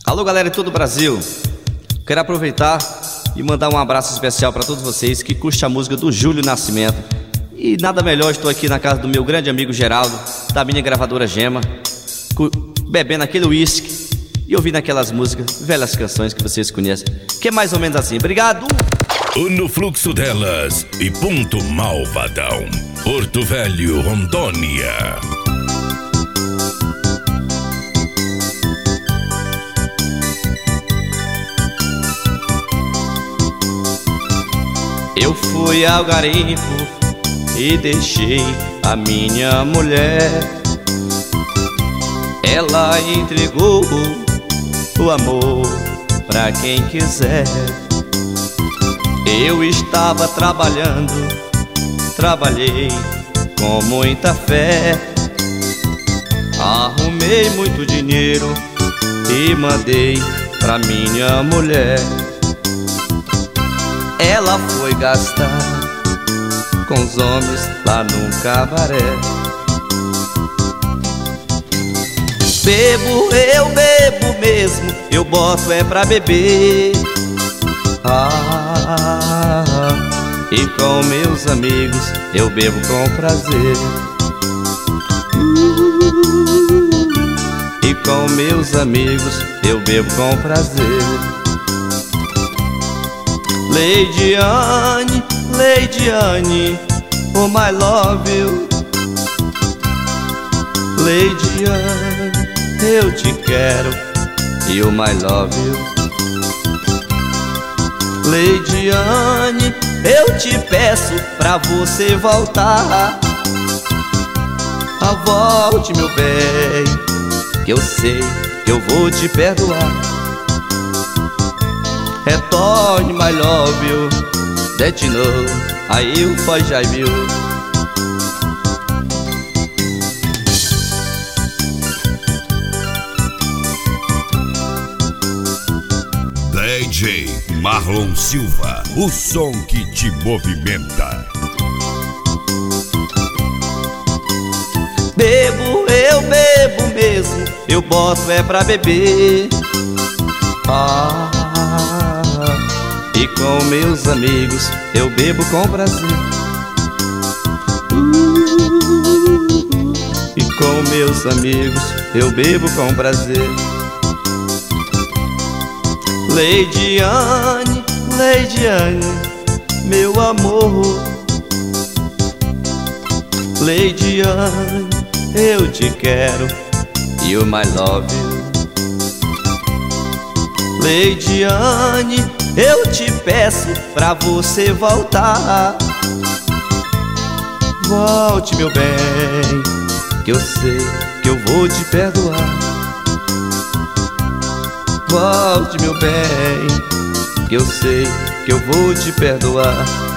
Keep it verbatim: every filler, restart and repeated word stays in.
Alô, galera de todo o Brasil. Quero aproveitar e mandar um abraço especial para todos vocês que curtem a música do Júlio Nascimento. E nada melhor, estou aqui na casa do meu grande amigo Geraldo, da minha gravadora Gema, bebendo aquele uísque e ouvindo aquelas músicas, velhas canções que vocês conhecem, que é mais ou menos assim. Obrigado! No fluxo delas e ponto Malvadão, Porto Velho, Rondônia. Eu fui ao garimpo e deixei a minha mulher. Ela entregou o amor pra quem quiser. Eu estava trabalhando, trabalhei com muita fé. Arrumei muito dinheiro e mandei pra minha mulher. Ela foi gastar com os homens lá num cabaré. Bebo, eu bebo mesmo, eu boto é pra beber. Ah, e com meus amigos eu bebo com prazer. E com meus amigos eu bebo com prazer. Lady Anne, Lady Anne, oh my love you. Lady Anne, eu te quero, you my love you. Lady Anne, eu te peço pra você voltar. Ah, volte, meu bem, que eu sei que eu vou te perdoar. Retorne, my love you, that you know I will forgive you. D J Marlon Silva, o som que te movimenta. Bebo, eu bebo mesmo, eu boto é pra beber. Ah, e com meus amigos eu bebo com prazer. E com meus amigos eu bebo com prazer. Lady Anne, Lady Anne, meu amor. Lady Anne, eu te quero, you my love you. Lady Anne, eu te peço pra você voltar. Volte, meu bem, que eu sei que eu vou te perdoar. Volte, meu bem, que eu sei que eu vou te perdoar.